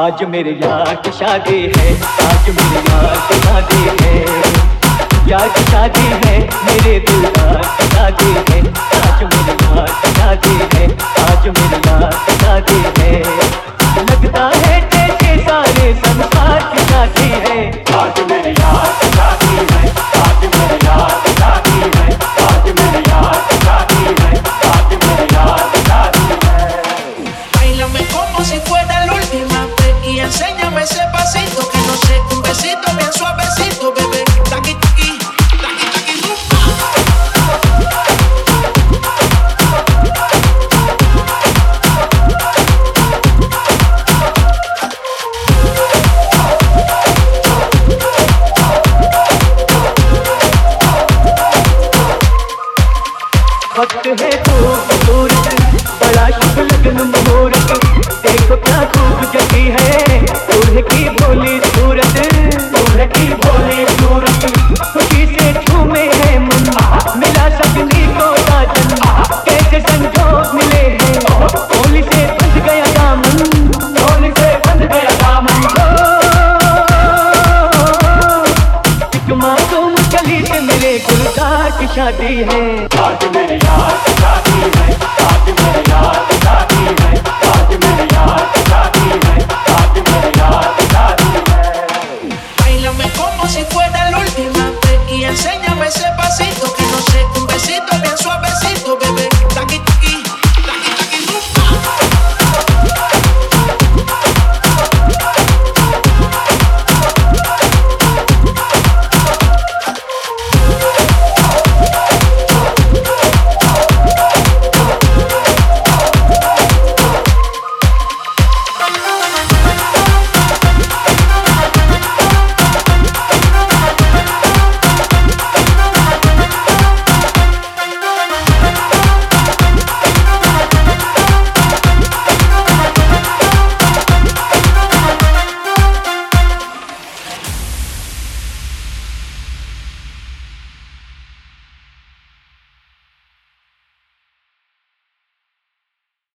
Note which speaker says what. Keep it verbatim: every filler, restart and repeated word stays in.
Speaker 1: आज मेरे यार की शादी है, आज मेरे यार की शादी है, यार की शादी है, मेरे दिलदार की शादी है। आज मेरे यार की शादी है, आज मेरे यार की शादी है। लगता है जैसे सारे संसार की शादी है। आज मेरे यार की शादी है, आज मेरे यार की शादी है, आज मेरे यार की शादी है, आज मेरे यार की शादी है।
Speaker 2: Báilame como si fuera la última vez y enséñame ese pasito que no sé, un besito bien suavecito, bebé. Taqui taqui, taqui taqui rumba.
Speaker 1: वक्त है खूबसूरत, बड़ा शुभ लगन मुहूर्त, देखो क्या खूब जगी है दूल्हे की भोली सूरत, दूल्हे की भोली सूरत। खुशी से झूमे है मन, मिला सजनी को साजन, कैसे संजोग मिले हैं, होली से बंध गया दामन, होली से बंध गया दामन। एक मासूम कली से मेरे गुलजार की शादी है। आज मेरे यार